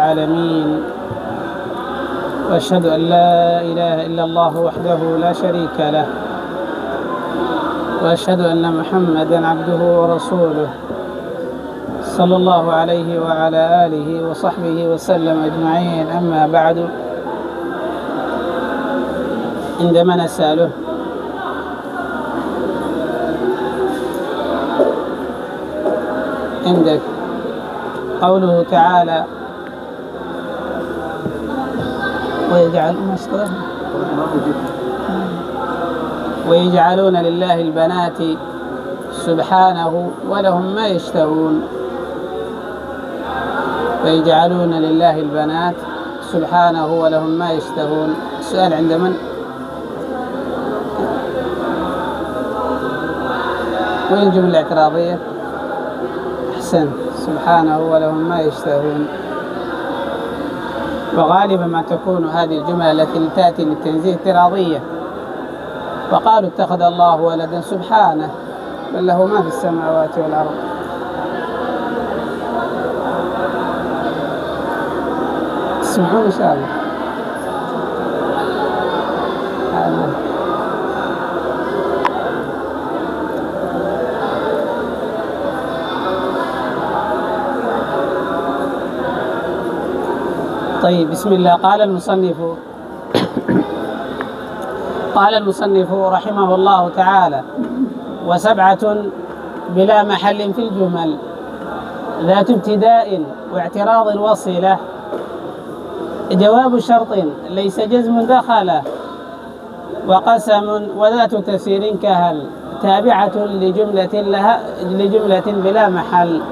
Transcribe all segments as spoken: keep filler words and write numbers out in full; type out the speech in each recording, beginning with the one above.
العالمين، وأشهد أن لا إله إلا الله وحده لا شريك له، وأشهد أن محمدًا عبده ورسوله صلى الله عليه وعلى آله وصحبه وسلم أجمعين. أما بعد، عندما نسأله عندك قوله تعالى: ويجعلون ويجعلون لله البنات سبحانه ولهم ما يشتهون. ويجعلون لله البنات سبحانه ولهم ما يشتهون. السؤال عند من؟ وين الجملة الاعتراضية؟ أحسن، سبحانه ولهم ما يشتهون. وغالبا ما تكون هذه الجملة التي تأتي للتنزيه اعتراضية، وقالوا اتخذ الله ولدا سبحانه بل له ما في السماوات والأرض. تسمعون إن شاء الله. طيب، بسم الله. قال المصنف قال المصنف رحمه الله تعالى: وسبعة بلا محل في الجمل، ذات ابتداء واعتراض وصلة، جواب شرط ليس جزم دخله، وقسم وذات تفسير كهل، تابعة لجملة لها لجملة بلا محل.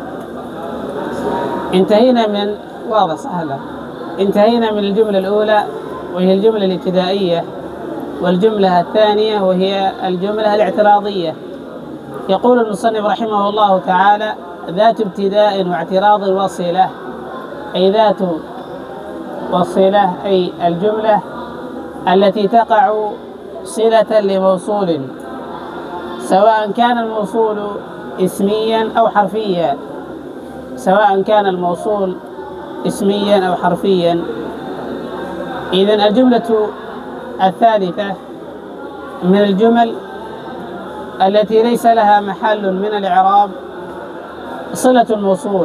انتهينا من واضح سهلة انتهينا من الجملة الأولى وهي الجملة الابتدائية، والجملة الثانية وهي الجملة الاعتراضية. يقول المصنف رحمه الله تعالى: ذات ابتداء واعتراض وصلة، أي ذات وصلة، أي الجملة التي تقع صلة لموصول، سواء كان الموصول اسميا أو حرفيا سواء كان الموصول اسميا أو حرفيا. إذن الجملة الثالثة من الجمل التي ليس لها محل من الإعراب صلة الموصول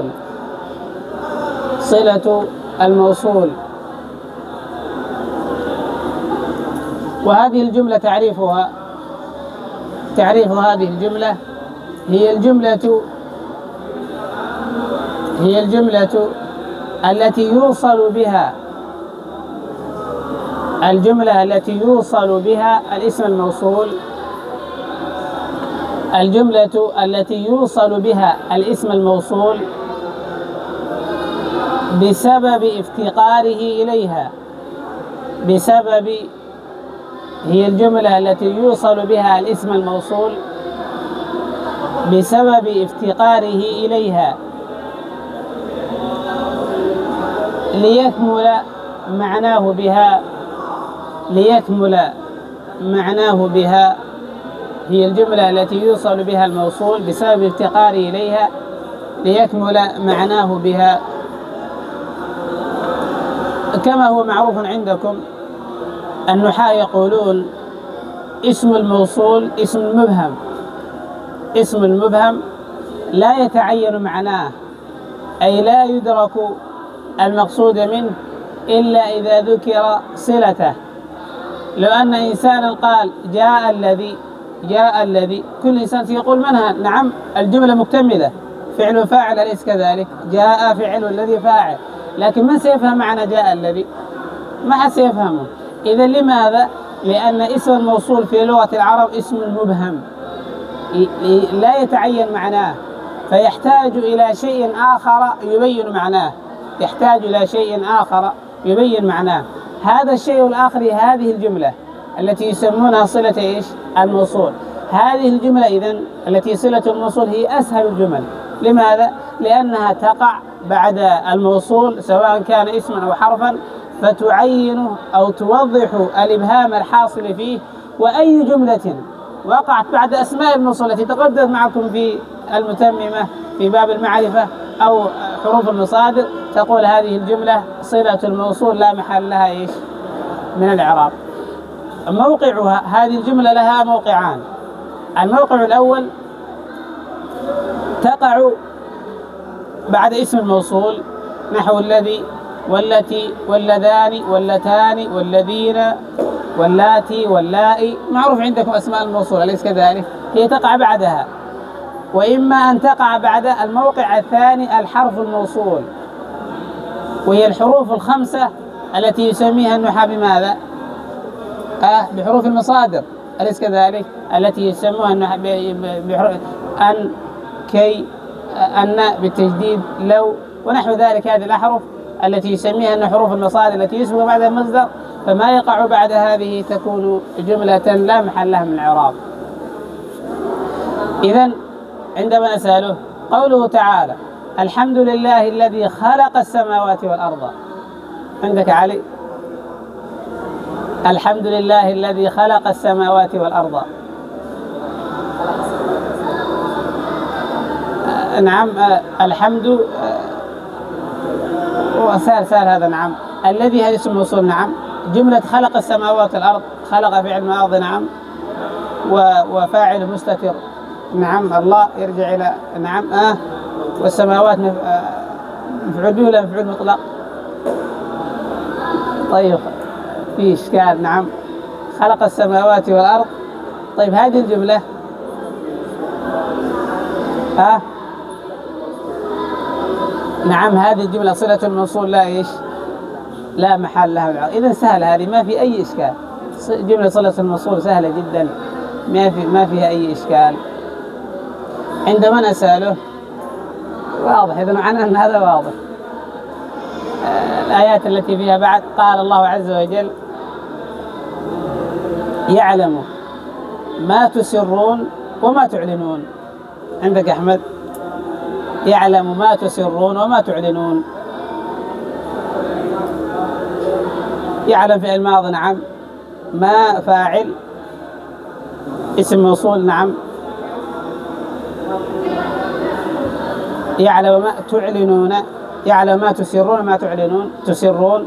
صلة الموصول وهذه الجملة تعريفها تعريف هذه الجملة هي الجملة هي الجملة التي يوصل بها الجملة التي يوصل بها الاسم الموصول الجملة التي يوصل بها الاسم الموصول بسبب افتقاره إليها بسبب هي الجملة التي يوصل بها الاسم الموصول بسبب افتقاره إليها ليكمل معناه بها ليكمل معناه بها هي الجملة التي يوصل بها الموصول بسبب افتقاره إليها ليكمل معناه بها. كما هو معروف عندكم، النحاة يقولون اسم الموصول اسم مبهم اسم المبهم لا يتعين معناه، أي لا يدرك المقصود منه إلا إذا ذكر صلته. لو أن إنسانا قال جاء الذي جاء الذي كل إنسان سيقول من هذا؟ نعم، الجملة مكتملة، فعل وفاعل، أليس كذلك؟ جاء فعل الذي فاعل، لكن من سيفهم معنى جاء الذي؟ ما حد سيفهمه. إذا لماذا؟ لأن اسم الموصول في لغة العرب اسم مبهم لا يتعين معناه، فيحتاج إلى شيء آخر يبين معناه يحتاج إلى شيء آخر يبين معناه هذا الشيء الآخر هذه الجملة التي يسمونها صلة إيش؟ الموصول. هذه الجملة إذن التي صلة الموصول هي أسهل الجمل. لماذا؟ لأنها تقع بعد الموصول سواء كان اسما أو حرفا، فتعين أو توضح الإبهام الحاصل فيه. وأي جملة وقعت بعد أسماء الموصول التي تقدم معكم في المتممة في باب المعرفة أو حروف المصادر تقول هذه الجملة صلة الموصول لا محل لها إيش من الإعراب. موقعها هذه الجملة لها موقعان. الموقع الأول تقع بعد اسم الموصول نحو الذي والتي واللذان واللتان والذين واللاتي واللائي، معروف عندكم أسماء الموصول أليس كذلك؟ هي تقع بعدها. وإما أن تقع بعد الموقع الثاني الحرف الموصول، وهي الحروف الخمسة التي يسميها النحاة بماذا؟ آه بحروف المصادر أليس كذلك؟ التي يسموها النحاة بحروف أن كي أن بالتجديد لو ونحو ذلك. هذه الأحرف التي يسميها أن حروف المصادر التي يسبق بعدها المصدر، فما يقع بعد هذه تكون جملة لا محل لها من الإعراب. إذن عندما نسأله قوله تعالى الحمد لله الذي خلق السماوات والأرض، عندك علي الحمد لله الذي خلق السماوات والأرض. آه نعم آه الحمد آه سهل سهل هذا. نعم الذي هذا اسم موصول. نعم جملة خلق السماوات والأرض، خلق فعل ماضي نعم وفاعل مستتر نعم الله يرجع إلى نعم آه والسماوات مفعول به ولا مفعول مطلق؟ طيب في إشكال. نعم خلق السماوات والأرض. طيب هذه الجملة آه نعم هذه الجملة صلة الموصول لا إيش لا محل لها من الإعراب. إذا سهل هذه ما في أي إشكال. جملة صلة الموصول سهلة جدا ما في ما فيها أي إشكال. عندما نسأله واضح. إذن معنى أن هذا واضح. الآيات التي فيها بعد قال الله عز وجل يعلم ما تسرون وما تعلنون. عندك أحمد يعلم ما تسرون وما تعلنون. يعلم فعل ماضي نعم، ما فاعل اسم موصول نعم، يعلم ما تعلنون، يعلم ما تسرون ما تعلنون. تسرون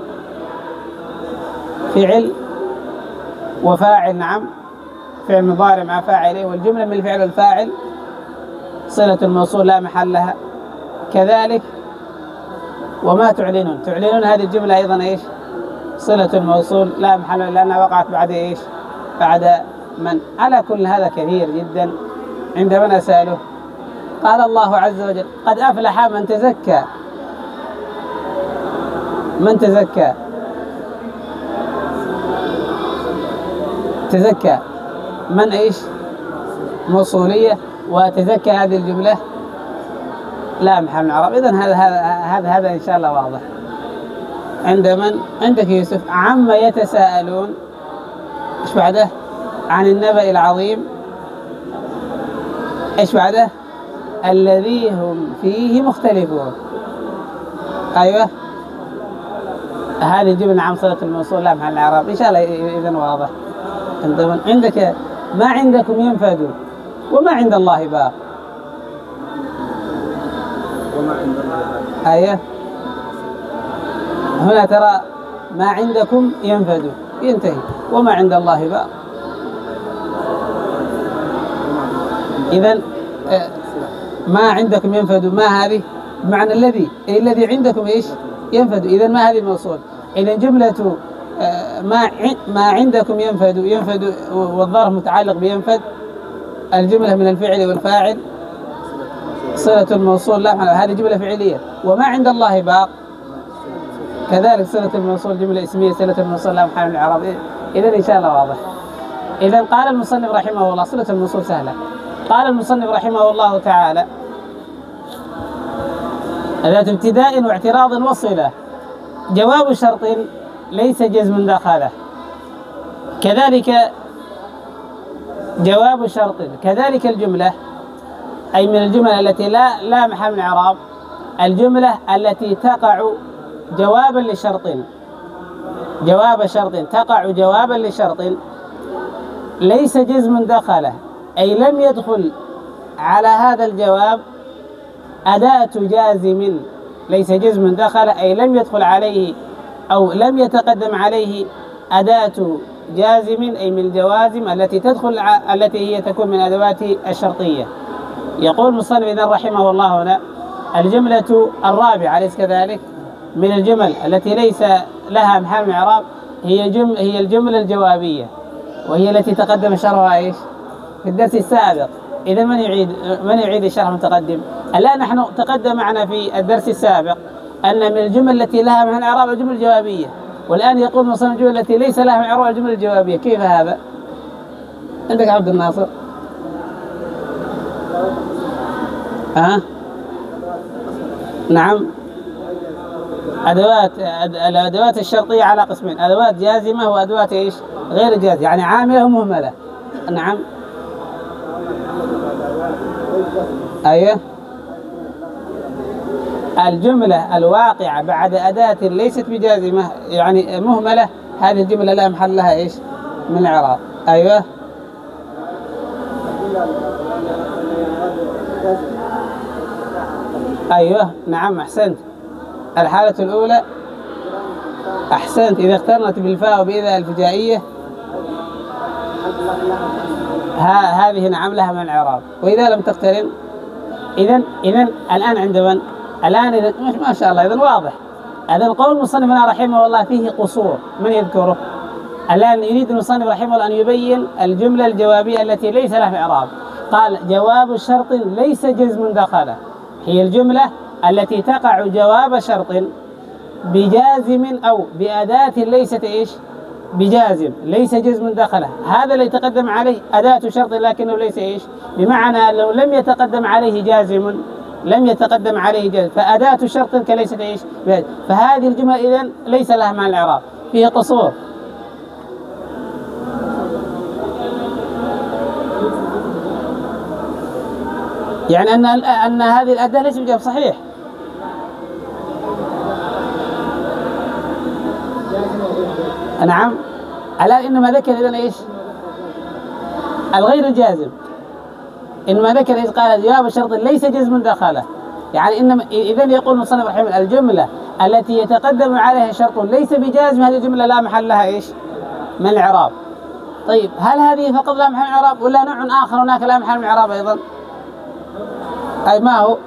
فعل وفاعل نعم، فعل مضارع مع فاعله، والجملة من الفعل والفاعل صلة الموصول لا محل لها. كذلك وما تعلنون، تعلنون هذه الجملة أيضا إيش صلة الموصول لا محل لأنها وقعت بعد إيش بعد من. على كل هذا كثير جدا. عندما نسأله قال الله عز وجل قد أفلح من تزكى. من تزكى؟ تزكى من إيش موصولية، وتزكى هذه الجملة لا محل من الإعراب. إذن هذا هذا هذا هذا إن شاء الله واضح. عند من؟ عندك يوسف عما يتساءلون. إيش بعده؟ عن النبأ العظيم. إيش بعده؟ الذي هم فيه مختلفون. أيوة هذه الجملة نعم صلة الموصول لا محل الإعراب. إن شاء الله إذن واضح. عندما عندك ما عندكم ينفد وما عند الله باق. وما عند الله. أيوة هنا ترى ما عندكم ينفد ينتهي وما عند الله باق. إذن ما عندكم ينفد ما هذه بمعنى الذي أي الذي عندكم إيش ينفد. إذن ما هذه الموصول. إذن جملة ما ما عندكم ينفد ينفد والظرف متعلق بينفد. الجملة من الفعل والفاعل صلة الموصول لا محل. هذه جملة فعلية. وما عند الله باق كذلك صلة الموصول جملة اسمية صلة الموصول لا محل من الإعراب. إذن إن شاء الله واضح. إذن قال المصنف رحمه الله صلة الموصول سهلة. قال المصنف رحمه الله تعالى ذات ابتداء واعتراض وصلة. جواب شرط ليس جزم دخله. كذلك جواب شرط. كذلك الجملة أي من الجمل التي لا لا محل من إعراب الجملة التي تقع جوابا لشرط. جواب شرط تقع جوابا لشرط ليس جزم دخله، أي لم يدخل على هذا الجواب أداة جازم ليس جزم دخل أي لم يدخل عليه أو لم يتقدم عليه أداة جازم أي من الجوازم التي تدخل التي هي تكون من أدوات الشرطية. يقول المصنف إذن رحمه الله هنا: الجملة الرابعة أليس كذلك من الجمل التي ليس لها محل من إعراب هي جم هي الجملة الجوابية، وهي التي تقدم شرحها ايش في الدرس السابق. إذا من يعيد من يعيد الشرح المتقدم؟ الآن نحن تقدم معنا في الدرس السابق أن من الجمل التي لها محل إعراب الجملة الجوابية، والآن يقول مصنف الجمل التي ليس لها محل إعراب الجملة الجوابية. كيف هذا؟ عندك عبد الناصر؟ ها؟ نعم، أدوات الأدوات الشرطية على قسمين: أدوات جازمة وأدوات إيش؟ غير جازمة، يعني عاملة ومهملة. نعم، أيوه. الجملة الواقعة بعد أداة ليست بجازمة يعني مهملة، هذه الجملة لا محل لها إيش؟ من الإعراب. أيوه، أيوه، نعم، أحسنت. الحالة الأولى أحسنت، إذا اقترنت بالفاء وبإذا الفجائية ها هذه نعم لها من الإعراب، وإذا لم تقترن إذن إذن الآن عند من؟ الآن إذن ما شاء الله، إذن واضح. إذن قول مصنفنا رحمه الله فيه قصور، من يذكره؟ الآن يريد المصنف رحمه الله أن يبين الجملة الجوابية التي ليس لها إعراب. قال: جواب شرط ليس جزم دخل، هي الجملة التي تقع جواب شرط بجازم أو بأداة ليست إيش؟ بجازم، ليس جزم دخله. هذا اللي يتقدم عليه أداة شرط لكنه ليس إيش؟ بمعنى لو لم يتقدم عليه جازم لم يتقدم عليه جازم، فأداة شرط كليست إيش؟ فهذه الجملة إذن ليس لها معنى الإعراب، فيه قصور. يعني أن أن هذه الأداة ليست بجازم، صحيح. نعم، على إنما ذكر إذن إيش؟ الغير الجازم. إنما ذكر إيش؟ قال: جواب الشرط ليس جزم دخله، يعني إنما إذن يقول المصنف رحمه الله الجملة التي يتقدم عليها شرط ليس بجازم هذه الجملة لا محل لها إيش؟ من الإعراب. طيب، هل هذه فقط لا محل من الإعراب ولا نوع آخر هناك لا محل من الإعراب أيضا؟ أي ما هو؟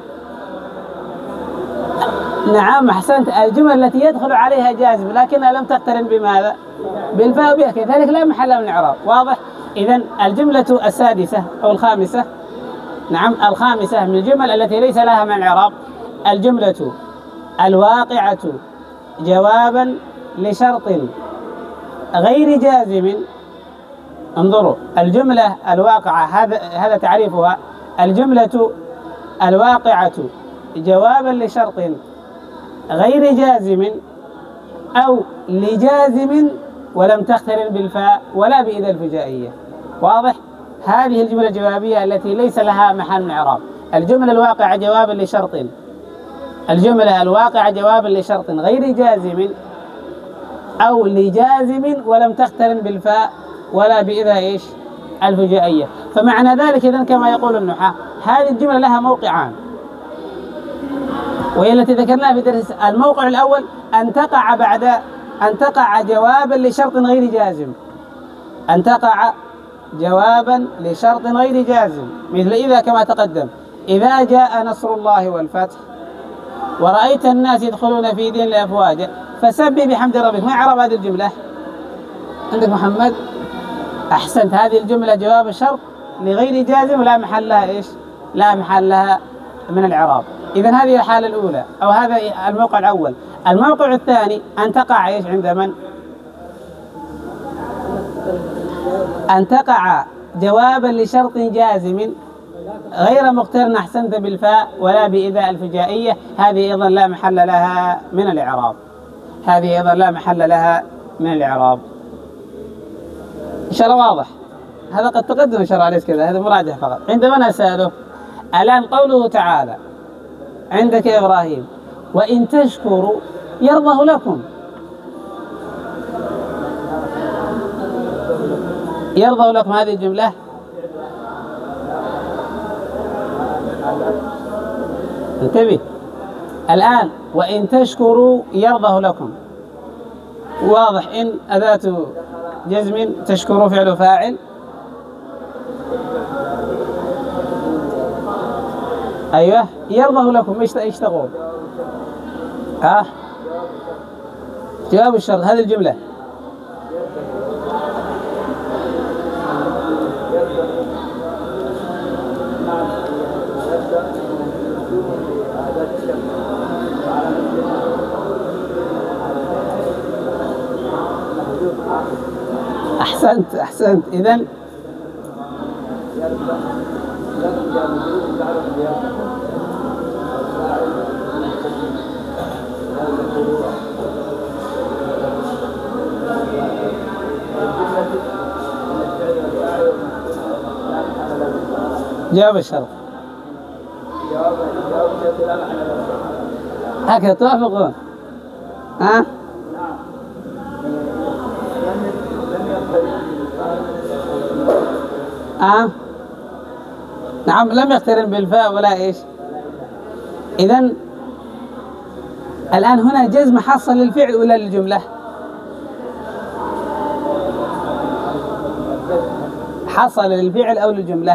نعم، أحسنت. الجمل التي يدخل عليها جازم لكنها لم تقترن بماذا؟ بالفاء وبها، كذلك لا محل من الإعراب. واضح؟ إذن الجملة السادسة أو الخامسة، نعم الخامسة من الجمل التي ليس لها من الإعراب: الجملة الواقعة جوابا لشرط غير جازم. انظروا، الجملة الواقعة هذا هذا تعريفها: الجملة الواقعة جوابا لشرط غير جازم أو لجازم ولم تقترن بالفاء ولا بإذا الفجائية. واضح؟ هذه الجملة الجوابية التي ليس لها محل من إعراب. الجملة الواقعة جوابا لشرط الجملة الواقعة جوابا لشرط غير جازم أو لجازم ولم تقترن بالفاء ولا بإذا إيش؟ الفجائية. فمعنى ذلك إذن كما يقول النحاة هذه الجملة لها موقعان، وهي التي ذكرناها في درس. الموقع الأول أن تقع بعد أن تقع جوابا لشرط غير جازم، أن تقع جوابا لشرط غير جازم، مثل إذا كما تقدم: إذا جاء نصر الله والفتح ورأيت الناس يدخلون في دين الله أفواجا فسبح بحمد ربك. ما إعراب هذه الجملة؟ عندك محمد؟ أحسنت. هذه الجملة جواب شرط لغير جازم ولا محل لها إيش؟ لا محل لها من الإعراب. إذن هذه الحالة الأولى أو هذا الموقع الأول. الموقع الثاني أن تقع إيش عند من؟ أن تقع جوابا لشرط جازم غير مقترن، أحسنت، بالفاء ولا بإذا الفجائية. هذه أيضا لا محل لها من الإعراب. هذه أيضا لا محل لها من الإعراب. إن شاء الله واضح. هذا قد تقدم إن شاء الله عليك كذا، هذا مراجعة فقط. عندما نسأله الآن قوله تعالى عندك يا إبراهيم: وإن تشكروا يرضه لكم. يرضه لكم هذه الجملة انتبه. الآن وإن تشكروا يرضه لكم. واضح إن أداة جزم تشكروا فعل فاعل. أيوه يرضه لكم إيش تقول؟ ها جواب الشرط هذه الجملة. أحسنت أحسنت. إذن جواب الشرط هكذا توافقون؟ ها؟ آه. نعم لم يقترن بالفاء ولا إيش. إذن الآن هنا جزم حصل للفعل ولا للجملة؟ حصل للفعل أو للجملة؟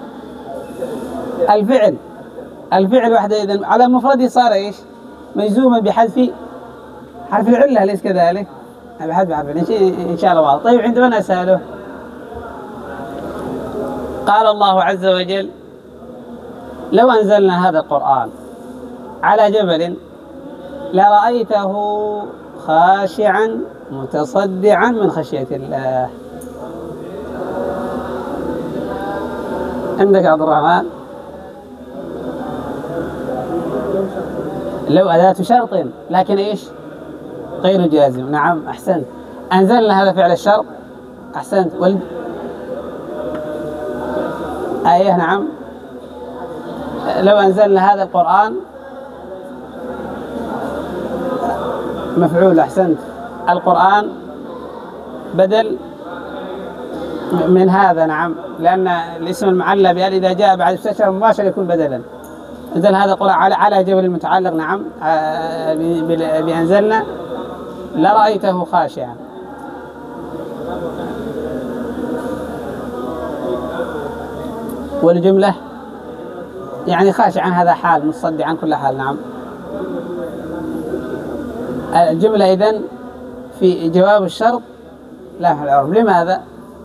الفعل الفعل وحده. إذن على مفرده صار إيش؟ مجزوما بحذف حرف العلة أليس كذلك؟ بحذف حرف إن شاء الله واضح. طيب عندما نسأله قال الله عز وجل لو أنزلنا هذا القرآن على جبل لرأيته خاشعا متصدعا من خشية الله. عندك عبد الرحمن؟ لو أداة شرط لكن إيش غير جازم. نعم أحسنت. أنزلنا هذا فعل الشرط. أحسنت. وال... آية نعم. لو أنزلنا هذا القرآن مفعول. أحسنت. القرآن بدل من هذا. نعم لأن الاسم المعلى بأل إذا جاء بعد استشهر مباشر يكون بدلا. أنزل هذا القرآن على على جبل المتعلق. نعم بأنزلنا لرأيته خاشعا. والجملة يعني خاشعا هذا حال متصدعا كل حال. نعم الجملة إذن في جواب الشرط لا في العرب. لماذا؟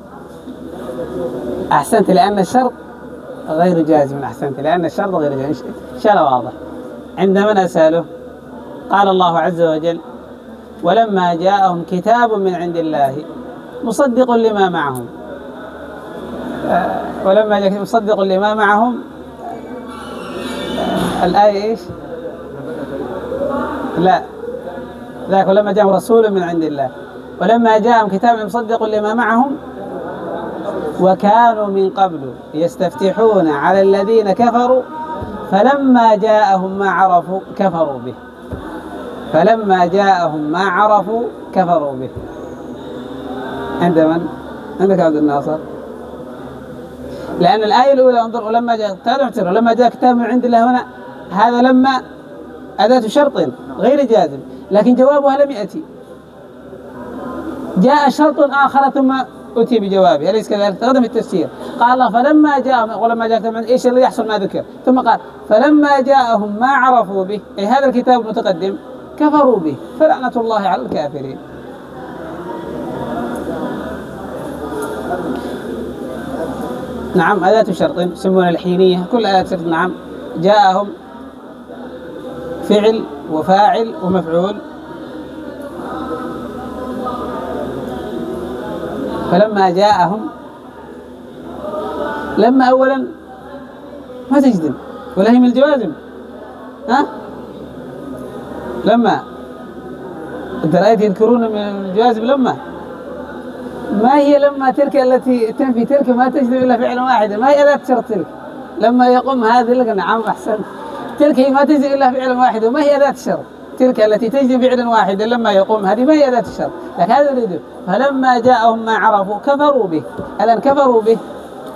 أحسنت لأن الشرط غير جازم. أحسنت لأن الشرط غير جازم. إن شاء الله واضح. عندما نسأله قال الله عز وجل ولما جاءهم كتاب من عند الله مصدق لما معهم. آه ولما جاء مصدق لما معهم. آه الآية إيش؟ لا ذاك ولما جاءهم رسول من عند الله ولما جاءهم كتاب مصدق لما معهم وكانوا من قبل يستفتحون على الذين كفروا فلما جاءهم ما عرفوا كفروا به. فلما جاءهم ما عرفوا كفروا به. عند من؟ عندك عبد الناصر. لأن الآية الأولى انظر ولما جاء كتاب ولما جاء كتاب من عند الله هنا هذا لما أداة شرط غير جازم لكن جوابها لم يأتي. جاء شرط آخر ثم أتي بجوابه أليس كذلك؟ تقدم التفسير. قال الله فلما جاء ولما جاء كتاب إيش اللي يحصل ما ذكر ثم قال فلما جاءهم ما عرفوا به أي هذا الكتاب المتقدم كفروا به فلعنة الله على الكافرين. نعم أداة شرط يسمونها الحينية. كل أداة شرط. نعم جاءهم فعل وفاعل ومفعول. فلما جاءهم لما أولا ما تجزم ولا هي من الجوازم. ها لما الدرائد يذكرون من الجوازم لما ما هي لما تلك التي تنفي تلك ما تجزم إلا فعلا واحدا. ما هي أداة شرط تلك لما يقوم هذه لك. نعم أحسن. تلك هي ما تجزم إلا فعلا واحدا وما هي أداة الشرط تلك التي تجزم فعلا واحدا لما يقوم هذه ما هي أداة الشرط. لكن هذا يريده فلما جاءهم ما عرفوا كفروا به. الآن كفروا به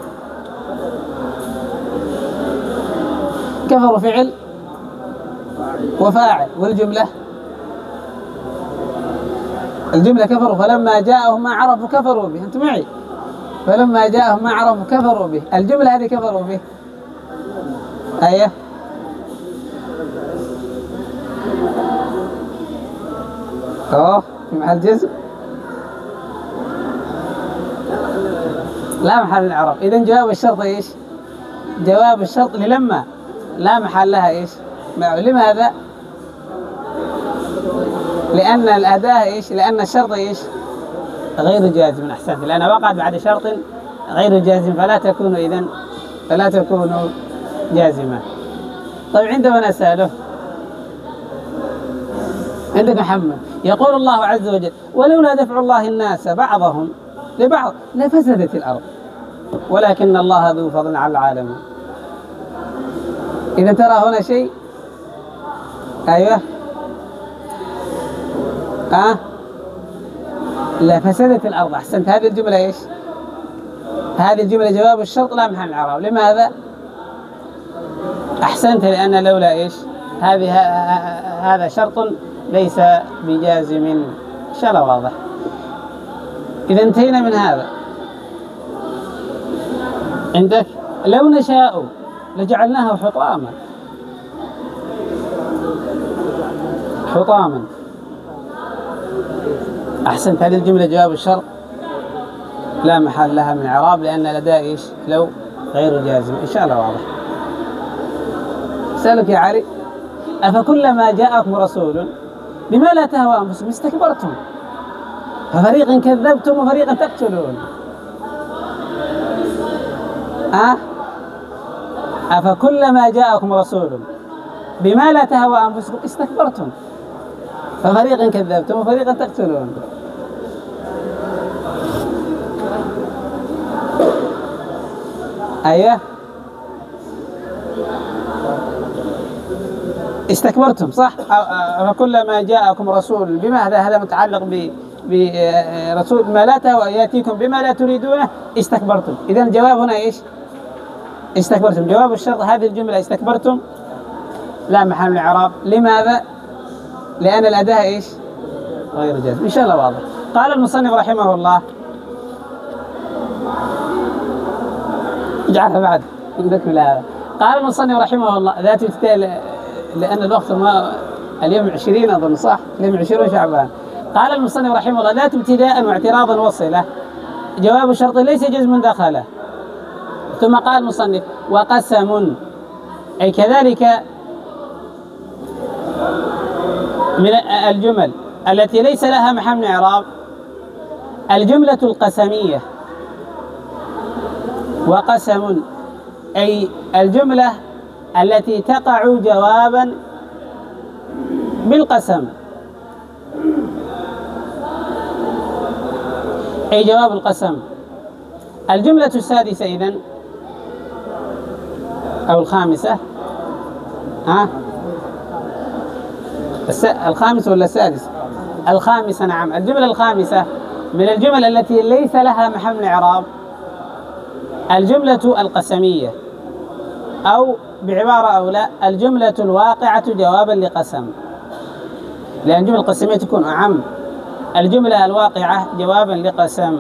كفروا فعل وفاعل. والجملة الجملة كفروا فلما جاءهم ما عرفوا كفروا به. أنت معي؟ فلما جاءهم ما عرفوا كفروا به. الجملة هذه كفروا به. أيه أوه في محل جزم لا محل الإعراب. إذن جواب الشرط إيش؟ جواب الشرط للما لا محل لها إيش؟ لماذا؟ لأن الأداة إيش؟ لأن الشرط إيش؟ غير جازم. أحسنت، لأن وقعت بعد شرط غير جازم فلا تكون إذن فلا تكون جازمة. طيب عندما نسأله عندك محمد يقول الله عز وجل ولولا دفع الله الناس بعضهم لبعض لفسدت الأرض ولكن الله ذو فضل على العالمين. إذا ترى هنا شيء أيوه أه لفسدت الأرض. أحسنت، هذه الجملة إيش؟ هذه الجملة جواب الشرط لا محل الإعراب. لماذا؟ أحسنت، لأن لولا إيش؟ هذه هذا شرط ليس بجازم. إن شاء الله واضح. إذا انتهينا من هذا. عندك لو نشاء لجعلناه حطاما حطاما. أحسنت، هذه الجملة جواب الشرط لا محل لها من إعراب لأن لدى إيش؟ لو غير جازم. إن شاء الله واضح. سألك يا علي أفكلما جاءكم رسول بما لا تهوى أنفسكم استكبرتم ففريقا كذبتم وفريقا تقتلون. أه؟ أفكلما جاءكم رسول بما لا تهوى أنفسكم استكبرتم ففريقا كذبتم وفريقا تقتلون. أيه استكبرتم صح. فكلما جاءكم رسول بما هذا هذا متعلق برسول ما لا تهوى يأتيكم بما لا تريدونه استكبرتم. إذا الجواب هنا إيش؟ استكبرتم. جواب الشرط هذه الجملة استكبرتم لا محل من الإعراب. لماذا؟ لأن الأداة إيش؟ غير جازم. إن شاء الله واضح. قال المصنف رحمه الله اجعلها بعد نكمل هذا. قال المصنف رحمه الله ذات ابتداء لأن الوقت ما اليوم عشرين أظن صح؟ اليوم عشرين شعبان. قال المصنف رحمه الله ذات ابتداء واعتراضا وصلة جواب الشرط ليس جزم دخله. ثم قال المصنف وقسم أي كذلك من الجمل التي ليس لها محل من إعراب الجملة القسمية. وقسم أي الجملة التي تقع جوابا بالقسم أي جواب القسم. الجملة السادسة إذن أو الخامسة ها الخامسة ولا السادسة؟ الخامسة نعم. الجملة الخامسة من الجمل التي ليس لها محل من إعراب الجملة القسمية أو بعبارة أولى الجملة الواقعة جوابا لقسم، لأن الجملة القسمية تكون أعم. الجملة الواقعة جوابا لقسم.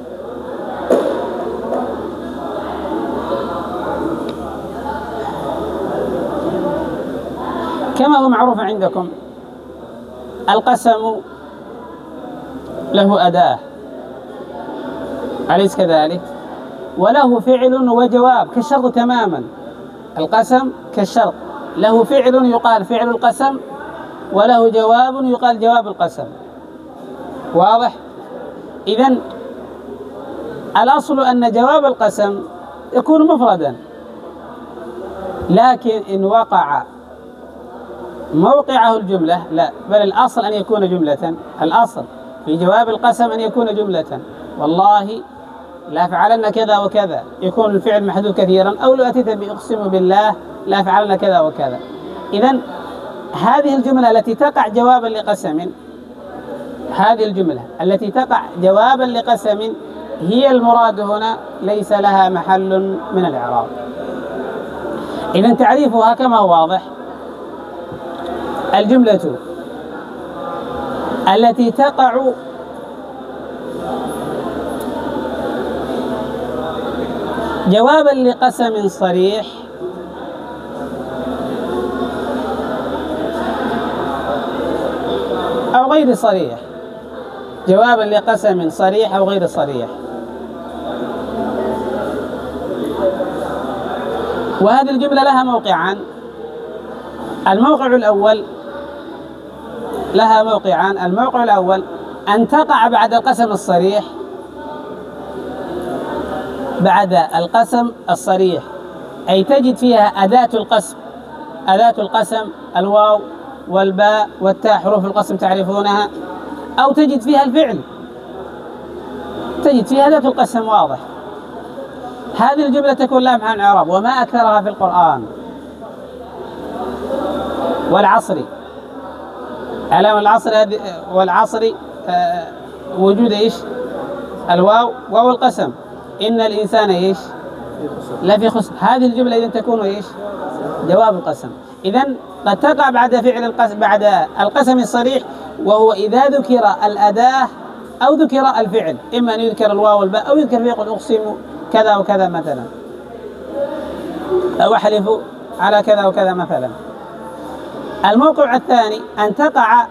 كما هو معروف عندكم القسم له أداة أليس كذلك؟ وله فعل وجواب كالشرط تماما. القسم كالشرط له فعل يقال فعل القسم وله جواب يقال جواب القسم. واضح؟ إذن الأصل أن جواب القسم يكون مفردا، لكن إن وقع موقعه الجملة لا، بل الأصل أن يكون جملة. الأصل في جواب القسم أن يكون جملة. والله لا فعلن كذا وكذا يكون الفعل محذوف كثيرا، أو لو أتيت بأقسم بالله لا فعلن كذا وكذا. إذن هذه الجملة التي تقع جوابا لقسم هذه الجملة التي تقع جوابا لقسم هي المراد هنا، ليس لها محل من الإعراب. إذن تعريفها كما هو واضح الجملة التي تقع جوابا لقسم صريح أو غير صريح، جوابا لقسم صريح أو غير صريح. وهذه الجملة لها موقعان. الموقع الأول لها موقعان الموقع الأول أن تقع بعد القسم الصريح، بعد القسم الصريح، أي تجد فيها أداة القسم، أداة القسم الواو والباء والتاء حروف القسم تعرفونها، أو تجد فيها الفعل، تجد فيها أداة القسم واضح. هذه الجملة تكون لها محل إعراب، وما أكثرها في القرآن. والعصر، علامة العصر هذه، والعصر آه وجود إيش؟ الواو، واو القسم، إن الإنسان إيش؟ لفي خسر. هذه الجملة إذن تكون إيش؟ جواب القسم. إذن قد تقع بعد فعل القسم، بعد القسم الصريح، وهو إذا ذكر الأداة أو ذكر الفعل، إما أن يذكر الواو والباء أو يذكر فيقول أقسم كذا وكذا مثلا، أو أحلف على كذا وكذا مثلا. الموقع الثاني أن تقع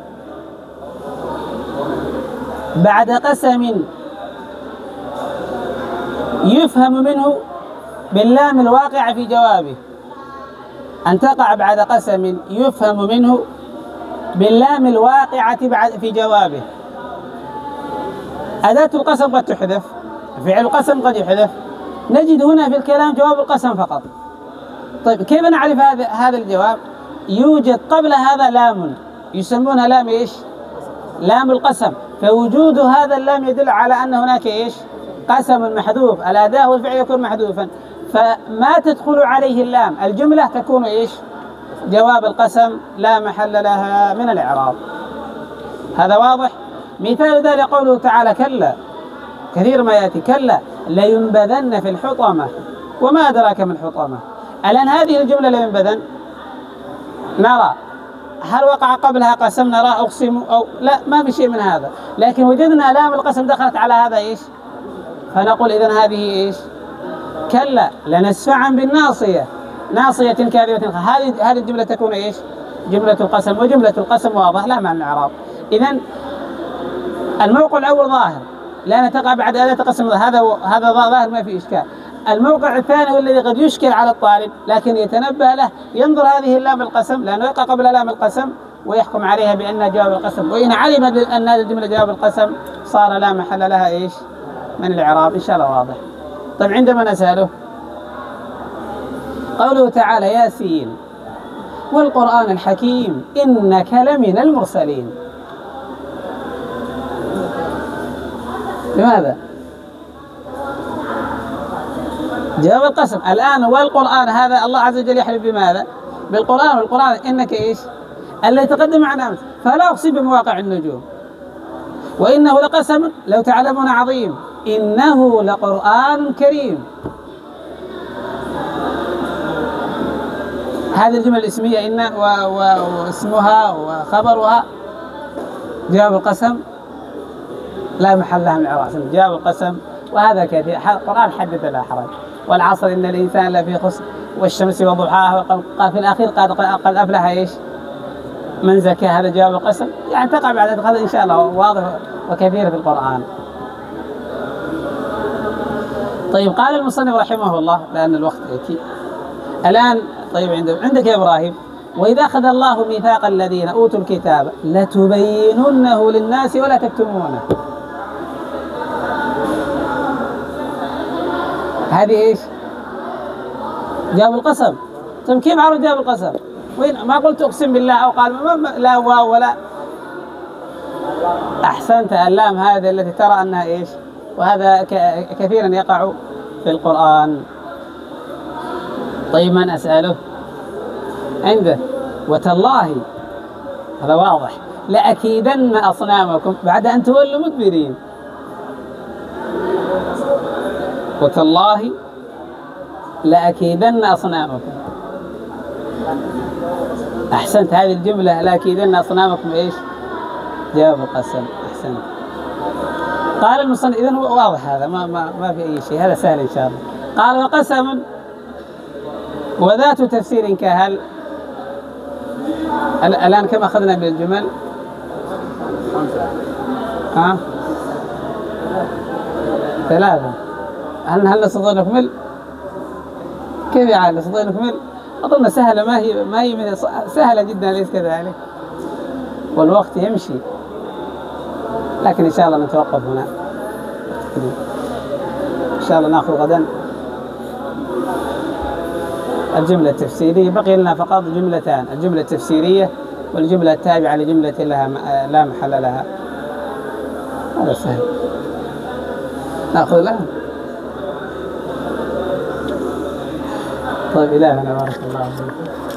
بعد قسم يفهم منه باللام الواقع في جوابه، أن تقع بعد قسم يفهم منه باللام الواقعة بعد في جوابه. أداة القسم قد تحذف، فعل القسم قد يحذف، نجد هنا في الكلام جواب القسم فقط. طيب كيف نعرف هذا هذا الجواب؟ يوجد قبل هذا لام يسمونها لام إيش؟ لام القسم. فوجود هذا اللام يدل على أن هناك إيش؟ قسم محذوف، الأداة والفعل يكون محذوفا، فما تدخل عليه اللام الجملة تكون إيش؟ جواب القسم، لا محل لها من الإعراب. هذا واضح؟ مثال ذلك قوله تعالى كلا، كثير ما يأتي كلا لينبذن في الحطمة، وما أدراك من الحطمة. الآن هذه الجملة لينبذن نرى، هل وقع قبلها قسم نرى أقسم أو لا؟ ما في شيء من هذا، لكن وجدنا لام القسم دخلت على هذا إيش؟ فنقول إذن هذه إيش؟ كلا لنسفعا بالناصية، ناصية كاذبة. هذه هذه الجملة تكون إيش؟ جملة القسم، وجملة القسم واضح لا معنى الإعراب. إذن الموقع الأول ظاهر، لأن تقع بعد أداة قسم، هذا هذا ظاهر ما في إشكال. الموقع الثاني هو الذي قد يشكل على الطالب، لكن يتنبه له، ينظر هذه اللام القسم لأنه يقع قبل لام القسم ويحكم عليها بأنها جواب القسم، وإن علم أن هذه الجملة جواب القسم صار لا محل لها إيش؟ من الإعراب. إن شاء الله واضح. طيب عندما نسأله قوله تعالى ياسين والقرآن الحكيم إنك لمن المرسلين، لماذا؟ جواب القسم. الآن والقرآن، هذا الله عز وجل يحلف بماذا؟ بالقرآن، والقرآن إنك إيش؟ اللي تقدم معنا أمس، فلا أقسم بمواقع النجوم وإنه لقسم لو تعلمون عظيم إنه لقرآن كريم. هذه الجملة الاسمية إن واسمها وخبرها جواب القسم لا محل لها من الإعراب، جواب القسم. وهذا كثير، القرآن حدث لا حرج. والعصر إن الإنسان لفي خسر والشمس وضحاها، في الأخير قد قد أفلح إيش؟ من زكى. هذا جواب القسم، يعني تقع بعد هذا إن شاء الله واضح وكثير في القرآن. طيب قال المصنف رحمه الله لأن الوقت يأتي الآن. طيب عندك عندك يا إبراهيم وإذا أخذ الله ميثاق الذين أوتوا الكتاب لتبيننه للناس ولا تكتمونه، هذه إيش؟ جواب القسم. طيب كيف عرف جواب القسم؟ وين ما قلت أقسم بالله أو قال ما ما لا واو ولا. أحسنت، اللام هذه التي ترى أنها إيش؟ وهذا كثيرا يقع في القرآن. طيب من أسأله عنده وتالله، هذا واضح، لأكيدن أصنامكم بعد أن تولوا مدبرين. وتالله لأكيدن أصنامكم. أحسنت. هذه الجملة لأكيدن أصنامكم إيش؟ جواب القسم. أحسنت. قال المصنف، إذن واضح هذا، ما ما ما في أي شيء، هذا سهل إن شاء الله. قال وقسم وذات تفسير كهل. الآن كم أخذنا من الجمل؟ ها؟ ثلاثة. هل هل نستطيع نكمل؟ كيف يعني نستطيع نكمل؟ أظن سهلة، ما هي ما هي سهلة جدا، أليس كذلك؟ والوقت يمشي، لكن إن شاء الله نتوقف هنا. إن شاء الله نأخذ غدا الجملة التفسيرية. بقي لنا فقط جملتان، الجملة التفسيرية والجملة التابعة لجملة لها لا محل لها. هذا سهل، نأخذ لها. طيب إلهنا بارك الله فيك.